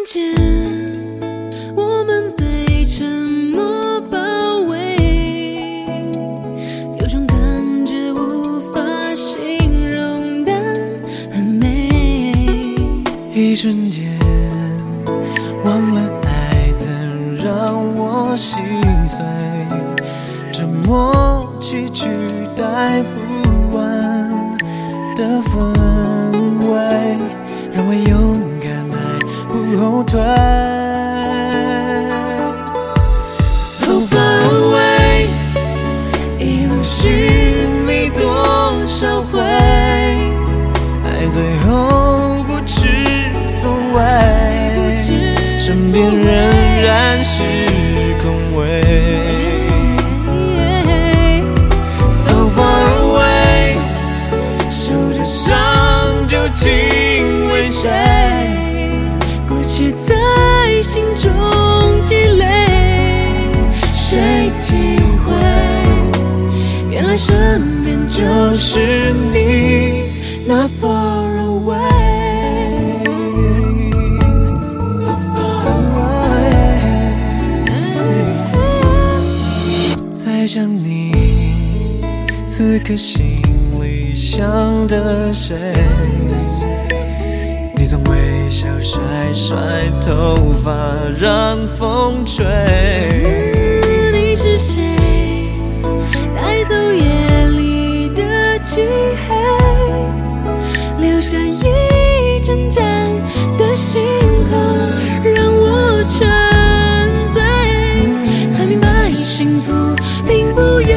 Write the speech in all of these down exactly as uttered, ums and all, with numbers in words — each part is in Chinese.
间，我们被沉默包围，有种感觉无法形容的很美。 一瞬间忘了爱曾让我心碎，这默契取代不完的氛围，让我勇敢迈不后退。So far away， 一路寻觅多少回，爱最后不知所谓，身边仍然是空位。So far away， 受的伤究竟为谁？ 过去在心中积累，谁体会？原来身边就是你 ，Not far away。So far away， 在想你，此刻心里想着谁？你总微笑甩甩头发，让风吹。 你是谁？带走夜里的漆黑，留下一阵阵的星空，让我沉醉，才明白幸福并不远。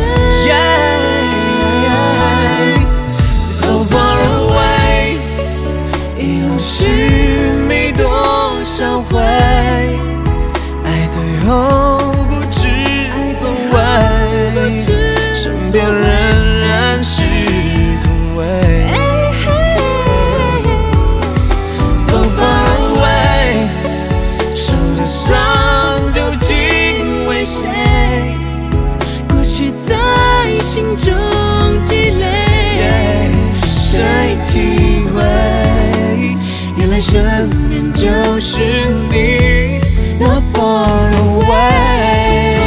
So far away， 一路寻觅多少回，爱最后不知所谓，身边仍然是空位。So far away， 受的伤究竟为谁？ 过去在心中积累， 谁体会？原来身边就是你 ，Not far away。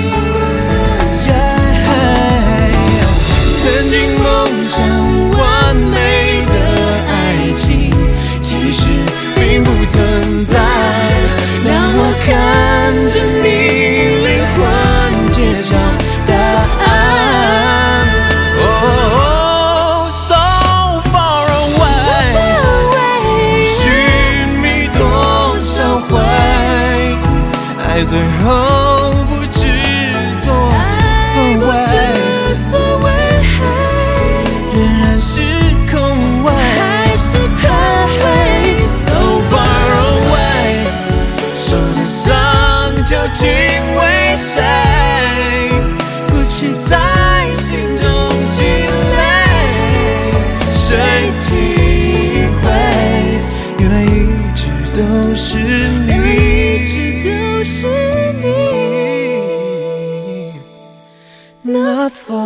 曾经梦想完美的爱情，其实并不存在。当我看着你灵魂揭晓答案。Oh, so far away， 寻觅多少回，爱最后不知所所谓，仍然是空位， 还是空位。 So far away， 受的伤究竟为谁？过去在心中积累，谁体会？原来一直都是你， 一直都是你。 Not far